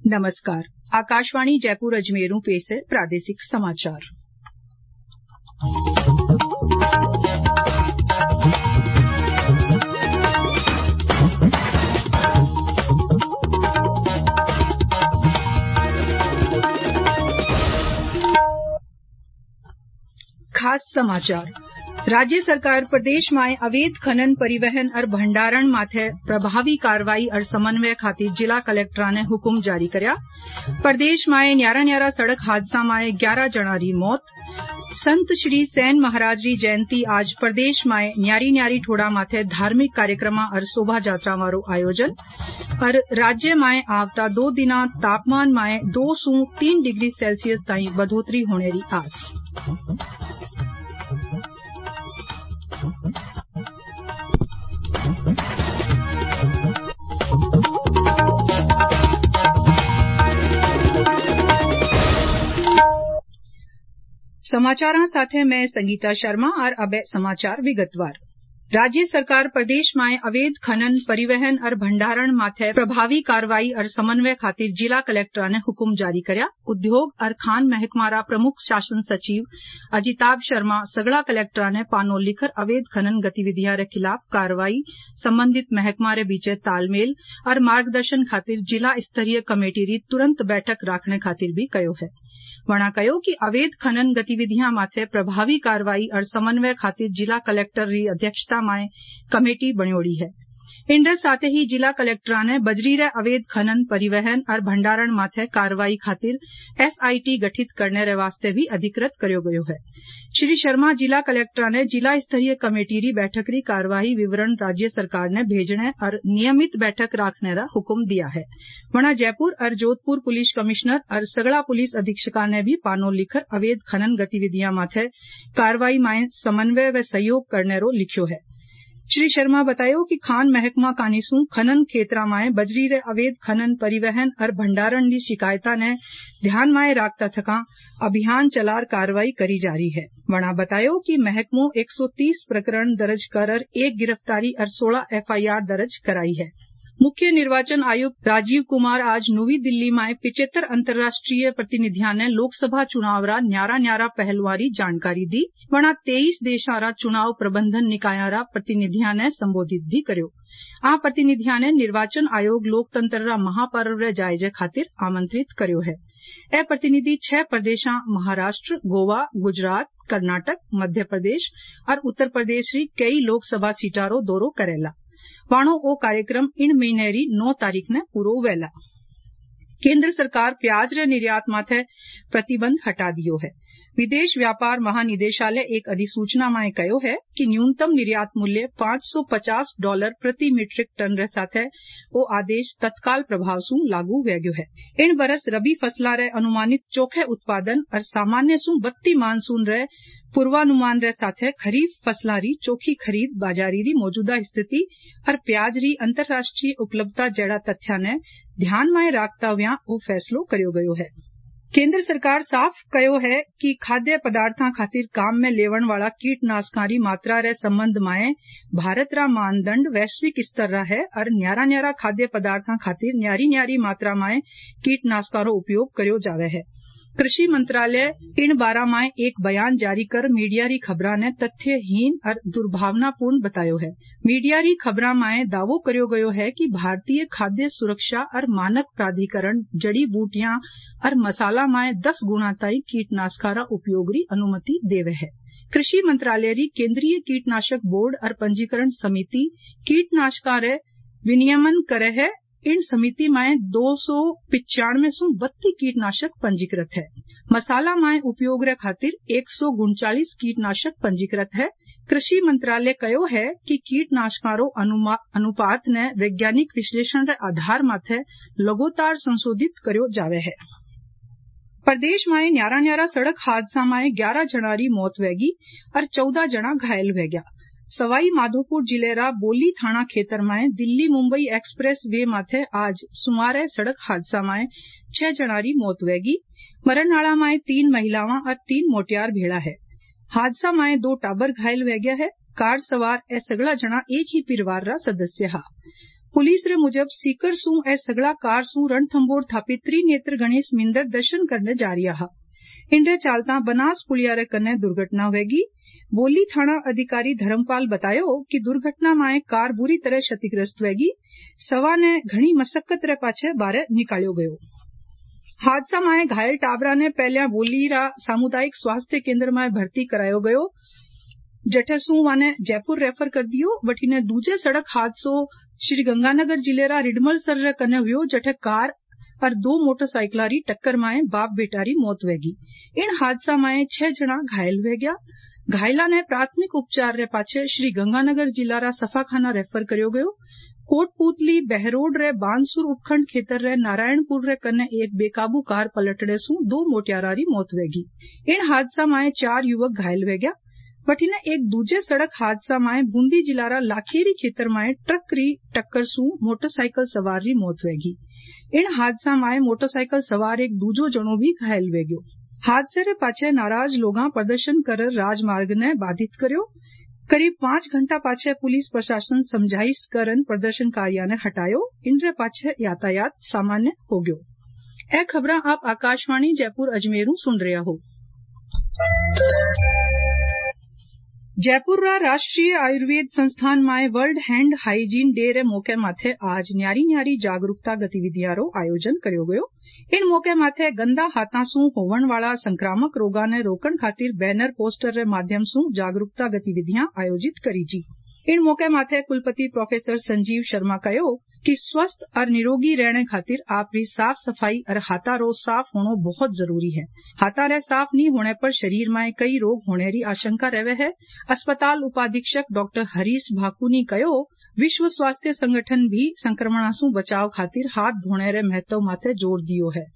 नमस्कार। आकाशवाणी जयपुर अजमेरू पेश है प्रादेशिक समाचार। खास समाचार। राज्य सरकार प्रदेश में अवैध खनन परिवहन और भंडारण माथे प्रभावी कार्रवाई और समन्वय खातिर जिला कलेक्टर ने हुक्म जारी कर्या। प्रदेश में न्यारा सड़क हादसा में 11 जणारी मौत। संत श्री सैन महाराज री जयंती आज प्रदेश में न्यारी ठोड़ा माथे धार्मिक कार्यक्रम और शोभा यात्रा वारो आयोजन। और राज्य में आवता 2 दिना तापमान में 2 से 3 डिग्री सेल्सियस ताईं बढ़ोतरी होने री आस। समाचारां साथे मैं संगीता शर्मा और अब समाचार विगतवार। राज्य सरकार प्रदेश में अवैध खनन परिवहन और भंडारण माथे प्रभावी कार्रवाई और समन्वय खातिर जिला कलेक्टर ने हुक्म जारी कर्या। उद्योग और खान महकमारा प्रमुख शासन सचिव अजिताभ शर्मा सगड़ा कलेक्टर ने पानो लिखर अवैध खनन गतिविधियां रे खिलाफ कार्रवाई संबंधित महकमा रे बीचे तालमेल और मार्गदर्शन खातिर जिला स्तरीय कमेटी री तुरंत बैठक राखने खातिर भी कयो है। वणा कयो कि अवैध खनन गतिविधियां माथे प्रभावी कार्रवाई और समन्वय खातिर जिला कलेक्टर री अध्यक्षता में कमेटी बणयोड़ी है। इनरे साथे ही जिला कलेक्टर ने बजरी रे अवैध खनन परिवहन और भंडारण माथे कार्रवाई खातिर SIT गठित करने रे वास्ते भी अधिकृत कर्यो गयो है। श्री शर्मा जिला कलेक्टर ने जिला स्तरीय कमेटी री बैठक री कार्यवाही विवरण राज्य सरकार ने भेजने और नियमित बैठक राखने रा हुक्म दिया है। वणा जयपुर और जोधपुर पुलिस कमिश्नर और सगड़ा पुलिस अधीक्षका ने भी पानो लिखर अवैध खनन गतिविधियां माथे कार्रवाई में समन्वय व सहयोग करने रो लिख्यो है। श्री शर्मा बतायो कि खान महकमा कानीसू खनन क्षेत्र में बजरी रे अवैध खनन परिवहन और भंडारण की शिकायता ने ध्यान में राखता थका अभियान चलार कार्रवाई करी जा रही है। वणा बतायो कि महकमो 130 प्रकरण दर्ज कर 1 गिरफ्तारी और 16 FIR दर्ज कराई है। मुख्य निर्वाचन आयुक्त राजीव कुमार आज नवी दिल्ली में 75 अंतर्राष्ट्रीय प्रतिनिधियां ने लोकसभा चुनाव रा न्यारा पहलवारी जानकारी दी। वणा 23 देशा रा चुनाव प्रबंधन निकाया रा प्रतिनिधियां ने संबोधित भी कर्यो। आ प्रतिनिधियां ने निर्वाचन आयोग लोकतंत्र रा महापर्व रे जायजे खातिर आमंत्रित कर्यो है। ए प्रतिनिधि 6 प्रदेशा महाराष्ट्र, गोवा, गुजरात, कर्नाटक, मध्य प्रदेश और उत्तर प्रदेश री कई लोकसभा सीटा रो दौरो करेला। वाणो ओ कार्यक्रम इन महीने री 9 तारीख ने पूरो वेला। केंद्र सरकार प्याज रे निर्यात माथे प्रतिबंध हटा दियो है। विदेश व्यापार महानिदेशालय एक अधिसूचना में कयो है कि न्यूनतम निर्यात मूल्य $550 प्रति मीट्रिक टन रे साथे ओ आदेश तत्काल प्रभाव सु लागू हो गयो है। इन बरस रबी फसला रे अनुमानित चोखे उत्पादन और सामान्य सु बत्ती मानसून रे पूर्वानुमान रे साथे खरीफ फसला री चोखी खरीद बाजारी री मौजूदा स्थिति और प्याज री अंतर्राष्ट्रीय उपलब्धता जड़ा तथ्या ने ध्यान में राखता हुआ ओ फैसलो कर्यो गयो है। केंद्र सरकार साफ कयो है कि खाद्य पदार्थां खातिर काम में लेवण वाला कीटनाशकां री मात्रा रे संबंध में भारत रा मानदंड वैश्विक स्तर रा है और न्यारा खाद्य पदार्थां खातिर न्यारी मात्रा में कीटनाशकां रो उपयोग कर्यो जावे है। कृषि मंत्रालय इन बारा में एक बयान जारी कर मीडिया री खबरा ने तथ्यहीन और दुर्भावनापूर्ण बतायो है। मीडिया री खबरा में दावो कर्यो गयो है कि भारतीय खाद्य सुरक्षा और मानक प्राधिकरण जड़ी बूटियां और मसाला में 10 गुना ताई कीटनाशका रा उपयोग री अनुमति देवे है। कृषि मंत्रालय री केंद्रीय कीटनाशक बोर्ड और पंजीकरण समिति कीटनाशका रे विनियमन करे है। इन समिति में 295 से 32 कीटनाशक पंजीकृत है। मसाला में उपयोग रे खातिर 139 कीटनाशक पंजीकृत है। कृषि मंत्रालय कयो है कि कीटनाशका रो अनुपात ने वैज्ञानिक विश्लेषण रे आधार माथे लगातार संशोधित कर्यो जावे है। प्रदेश में न्यारा सड़क हादसा में 11 जणारी मौत वेगी और 14 जना घायल हो गया। सवाई माधोपुर जिले रा बोली थाना खेतर में दिल्ली मुंबई एक्सप्रेस वे माथे आज सुमारे सड़क हादसा में 6 जणारी मौत वेगी। मरणनाड़ा में 3 महिलावां और 3 मोटियार भेड़ा है। हादसा में 2 टाबर घायल हो गया है। कार सवार ए सगड़ा जना एक ही परिवार रा सदस्य हा। पुलिस रे मुजब सीकर सूं ए सगला कार सूं रणथंभौर थापित त्रिनेत्र गणेश मिंदर दर्शन करने जा रिया हा। इनरे चालता बनास पुलिया रे कन्ने दुर्घटना होगी। बोली थाना अधिकारी धर्मपाल बतायो कि दुर्घटना में कार बुरी तरह क्षतिग्रस्त होगी। सवा ने घणी मशक्कत रे पाछे बारे निकाल्यो गयो। हादसा में घायल टाबरा ने पहलिया बोलीरा सामुदायिक स्वास्थ्य केंद्र में भर्ती करायो गयो। जठे सूं वाने जयपुर रेफर कर दियो। वठीने दूजे सड़क हादसो श्री गंगानगर जिलेरा रिडमलसर रे कने हुयो। जठे कार और 2 मोटरसाइकिलारी टक्कर में बाप बेटारी मौत वेगी। इन हादसा में 6 जना घायल हुए गया। घायला ने प्राथमिक उपचार रे पाछे श्री गंगानगर जिलारा सफाखाना रेफर कर्यो गयो। कोटपूतली बहरोड रे बानसूर उपखंड खेतर रे नारायणपुर रे कने एक बेकाबू कार पलटने सूं 2 मोटियारारी मौत वेगी। इन हादसा में 4 युवक घायल हुए गया। वठीने एक दूजे सड़क हादसा में बूंदी जिलारा लाखेरी खेतर में ट्रक री टक्कर सूं मोटरसाइकिल सवार री मौत वेगी। इन हादसा में मोटरसाइकिल सवार एक दूजो जणो भी घायल हुए गयो। हादसे रे पाछे नाराज लोगां प्रदर्शन कर राजमार्ग ने बाधित कर्यो। करीब 5 घंटा पाछे पुलिस प्रशासन समझाइश करन प्रदर्शनकारियों ने हटायो। इनरे पाछे यातायात सामान्य हो गयो। ए खबरां आप आकाशवाणी जयपुर अजमेरू सुन रहा हो। जयपुर राष्ट्रीय आयुर्वेद संस्थान में वर्ल्ड हैंड हाइजीन डे रे मौके माथे आज न्यारी न्यारी जागरूकता गतिविधियां रो आयोजन कर्यो गयो। इन मौके माथे गंदा हाथा सूं होवण वाला संक्रामक रोगा ने रोकण खातिर बैनर पोस्टर रे माध्यम सूं जागरूकता गतिविधियां आयोजित करी जी। इन मौके माथे कुलपति प्रोफेसर संजीव शर्मा कहो कि स्वस्थ और निरोगी रहने खातिर आपरी साफ सफाई और हाथा रो साफ होनो बहुत जरूरी है। हाथा रे साफ नहीं होने पर शरीर में कई रोग होने री आशंका रहे है। अस्पताल उपाधीक्षक डॉक्टर हरीश भाकुनी कहो विश्व स्वास्थ्य संगठन भी संक्रमण से बचाव खातिर हाथ धोने रे महत्व माथे जोर दियो है।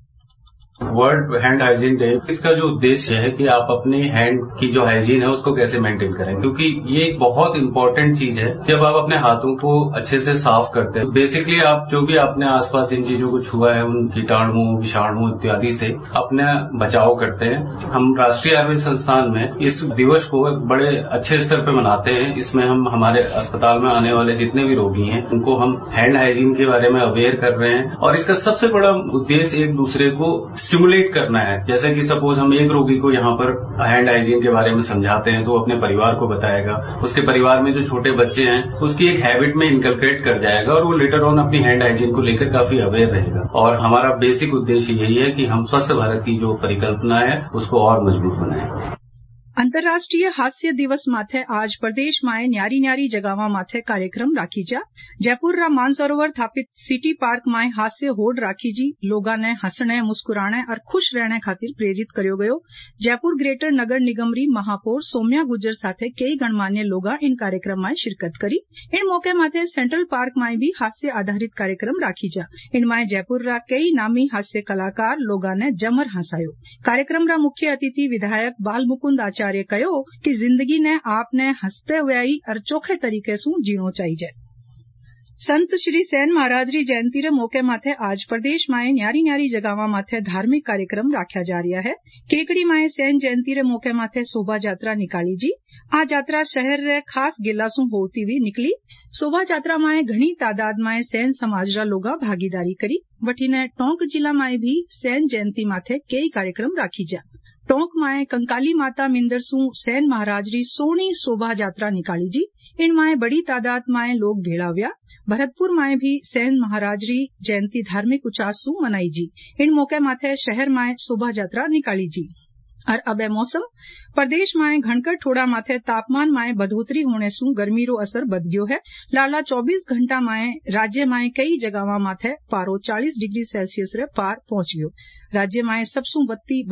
वर्ल्ड हैंड हाइजीन डे, इसका जो उद्देश्य है कि आप अपने हैंड की जो हाइजीन है उसको कैसे मेंटेन करें, क्योंकि ये एक बहुत इंपॉर्टेंट चीज है। जब आप अपने हाथों को अच्छे से साफ करते हैं, बेसिकली आप जो भी अपने आसपास जिन चीजों को छुआ है उन कीटाणुओं विषाणुओं इत्यादि से अपने बचाव करते हैं। हम राष्ट्रीय आयुर्वेद संस्थान में इस दिवस को बड़े अच्छे स्तर पर मनाते हैं। इसमें हम हमारे अस्पताल में आने वाले जितने भी रोगी हैं उनको हम हैंड हाइजीन के बारे में अवेयर कर रहे हैं। और इसका सबसे बड़ा उद्देश्य एक दूसरे को स्टिमुलेट करना है। जैसे कि सपोज हम एक रोगी को यहाँ पर हैंड हाइजीन के बारे में समझाते हैं तो अपने परिवार को बताएगा, उसके परिवार में जो छोटे बच्चे हैं उसकी एक हैबिट में इनकलकेट कर जाएगा और वो लेटर ऑन अपनी हैंड हाइजीन को लेकर काफी अवेयर रहेगा। और हमारा बेसिक उद्देश्य यही है कि हम स्वस्थ भारत की जो परिकल्पना है उसको और मजबूत बनाएं। अंतर्राष्ट्रीय हास्य दिवस माथे आज प्रदेश में न्यारी न्यारी जगह माथे कार्यक्रम राखी जा। जयपुर रा मानसरोवर स्थापित सिटी पार्क में हास्य होड़ राखी जी। लोगा ने हंसने मुस्कुराने और खुश रहने खातिर प्रेरित कर्यो गयो। जयपुर ग्रेटर नगर निगम री महापौर सौम्या गुज्जर साथे कई गणमान्य लोगा इन कार्यक्रम में शिरकत करी। इन मौके माथे सेंट्रल पार्क में भी हास्य आधारित कार्यक्रम राखी जा। इनमें जयपुर रा कई नामी हास्य कलाकार लोगा ने जमर हंसायो। कार्यक्रम रा मुख्य अतिथि विधायक बाल मुकुंद आचार्य कहो कि जिंदगी ने आपने हंसते हुए और चोखे तरीके से जीणो चाहिए। संत श्री सेन महाराज री जयंती रे मौके माथे आज प्रदेश में न्यारी न्यारी जगह माथे धार्मिक कार्यक्रम राख्या जा रहा है। केकड़ी में सेन जयंती रे मौके माथे शोभा यात्रा निकाली जी। आ यात्रा शहर रे खास गेलासू होती हुई निकली। शोभा यात्रा में घनी तादाद में सेन समाज रा लोगा भागीदारी करी। वठीने टोंक जिला में भी सेन जयंती माथे कई कार्यक्रम राखी जा। टोंक में कंकाली माता मिंदर सू सेन महाराज री सोनी शोभा यात्रा निकाली जी। इनमें बड़ी तादाद में लोग भेड़ा हुआ। भरतपुर में भी सेन महाराज री जयंती धार्मिक उचास सू मनाई जी। इन मौके माथे शहर में शोभा यात्रा निकाली जी। और अब मौसम प्रदेश में घनकर ठोड़ा माथे तापमान में बढ़ोतरी होने सू गर्मी रो असर बद गयो है। लाला 24 घंटा में राज्य में कई जगह माथे पारो 40 डिग्री सेल्सियस रे पार पहुंच गयो। राज्य में सबसू बत्ती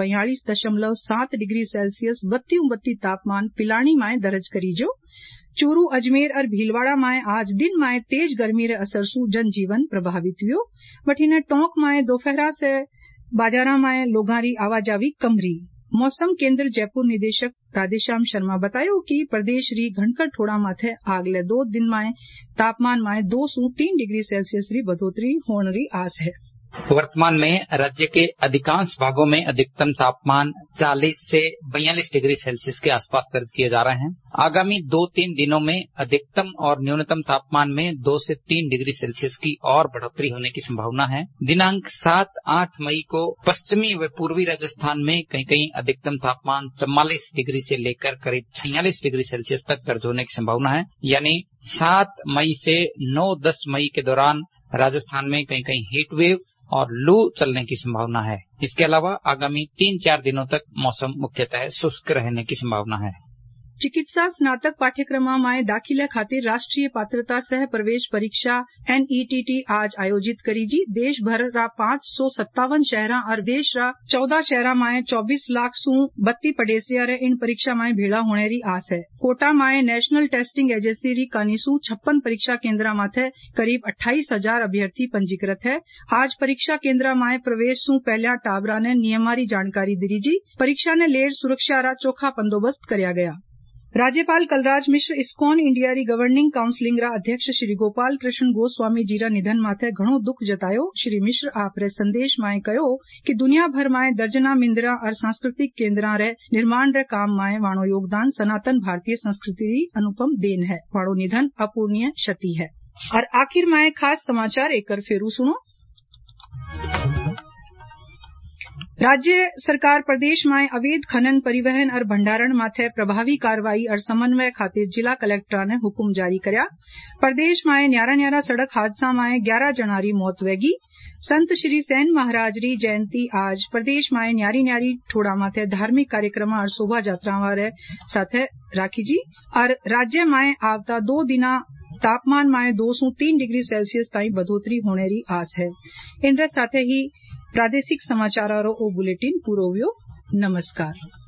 42.7 डिग्री सेल्सियस बत्ती तापमान पिलानी में दर्ज करी जो। चूरू अजमेर और भीलवाड़ा में आज दिन में तेज गर्मी रे असर सू जनजीवन प्रभावित हुयो। वठीने टोंक में दोपहरा से बाजारा में लोगारी आवाजावी कमरी। मौसम केंद्र जयपुर निदेशक राधेश्याम शर्मा बतायो कि प्रदेश री घनकर ठोड़ा माथे आगले 2 दिन में तापमान में 2 से 3 डिग्री सेल्सियस री बढ़ोतरी होने री आस है। वर्तमान में राज्य के अधिकांश भागों में अधिकतम तापमान 40 से 42 डिग्री सेल्सियस के आसपास दर्ज किए जा रहे हैं। आगामी 2-3 दिनों में अधिकतम और न्यूनतम तापमान में 2 से 3 डिग्री सेल्सियस की और बढ़ोतरी होने की संभावना है। दिनांक 7-8 मई को पश्चिमी व पूर्वी राजस्थान में कहीं कहीं अधिकतम तापमान 44 डिग्री से लेकर करीब 46 डिग्री सेल्सियस तक दर्ज होने की संभावना है। यानी 7 मई से 9-10 मई के दौरान राजस्थान में कहीं कहीं हीट वेव और लू चलने की संभावना है। इसके अलावा आगामी 3-4 दिनों तक मौसम मुख्यतः शुष्क रहने की संभावना है। चिकित्सा स्नातक पाठ्यक्रमामांय दाखिला खातिर राष्ट्रीय पात्रता सह प्रवेश परीक्षा NETT आज आयोजित करी जी। देशभर रा 557 शहरा और देश रा 14 शहरा माए 24 लाख सू 32 पडेसिया रे इन परीक्षा माए भेड़ा होने री आस है। कोटा माए नेशनल टेस्टिंग एजेंसी री कानीसू 56 परीक्षा केंद्र माथे करीब 28,000 अभ्यर्थी पंजीकृत है। आज परीक्षा केंद्र माए प्रवेश सू पहला टाबरा ने नियमारी जानकारी दी जी। परीक्षा ने लेर सुरक्षा रा चोखा बंदोबस्त करया गया। राज्यपाल कलराज मिश्र इस्कॉन इंडिया री गवर्निंग काउंसिलिंग रा अध्यक्ष श्री गोपाल कृष्ण गोस्वामी जी रा निधन माथे घणो दुख जतायो। श्री मिश्र आपरे संदेश माए कहो कि दुनिया भर माए दर्जना मिंदरा और सांस्कृतिक केंद्रा रे निर्माण रे काम माए वाणो योगदान सनातन भारतीय संस्कृति री अनुपम देन है। वाणो निधन अपूर्णीय क्षति है। और आखिर माए खास समाचार एक कर फेरू सुनो। राज्य सरकार प्रदेश में अवैध खनन परिवहन और भंडारण माथे प्रभावी कार्रवाई और समन्वय खातिर जिला कलेक्टर ने हुक्म जारी कर्या। प्रदेश में न्यारा सड़क हादसा में 11 जना री मौत वेगी। संत श्री सैन महाराज री जयंती आज प्रदेश में न्यारी ठोड़ा माथे धार्मिक कार्यक्रम और शोभा यात्रा साथे राखी जी। और राज्य में आवता 2 दिना तापमान में 2 से 3 डिग्री सेल्सियस ताई बढ़ोतरी होने री आस है। इन साथे ही प्रादेशिक समाचारों बुलेटिन पूरो हुयो। नमस्कार।